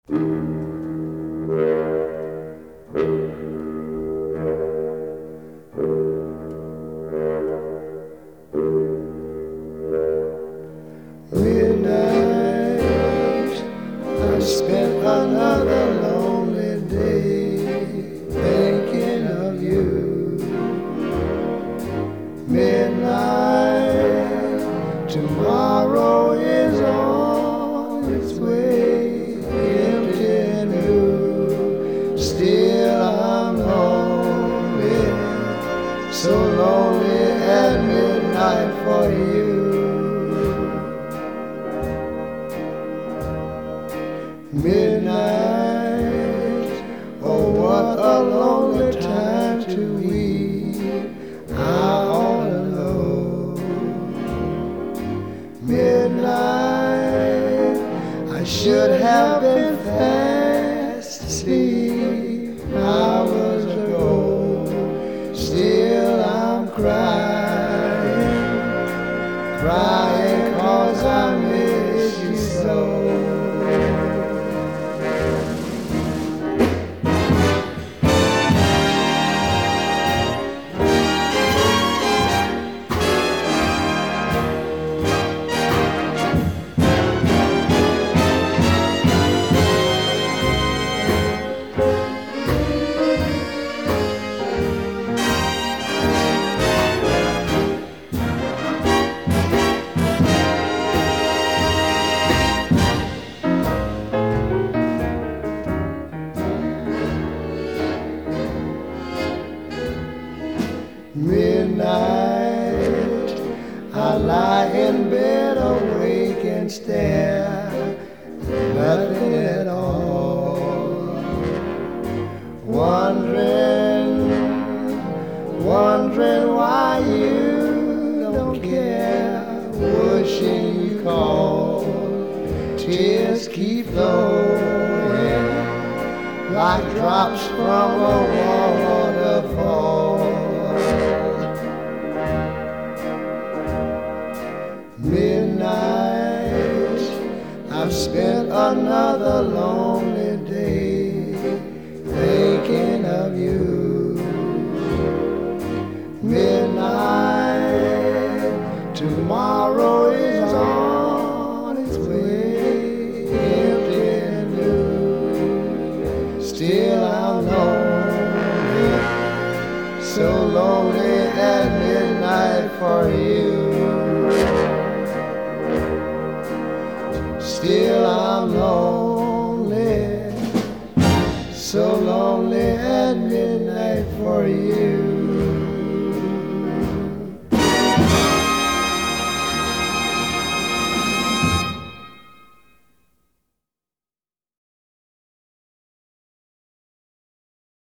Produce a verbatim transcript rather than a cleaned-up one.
Midnight, I spent another lonely day thinking of you. Midnight, tomorrow is on its way, empty and blue. Still I'm lonely, so lonely at midnight for you. Midnight, oh what a lonely time to weep, I ought to know. Midnight, I should have been fast asleep hours ago. Still I'm crying, crying 'cause I miss you so. Midnight, I lie in bed awake and stare, nothing at all. Wondering, wondering why you don't care, wishing you call. Tears keep flowing like drops from a waterfall. Midnight, I've spent another lonely day thinking of you. Midnight, tomorrow is on its way, empty and blue. Still I'm lonely, so lonely at midnight for you.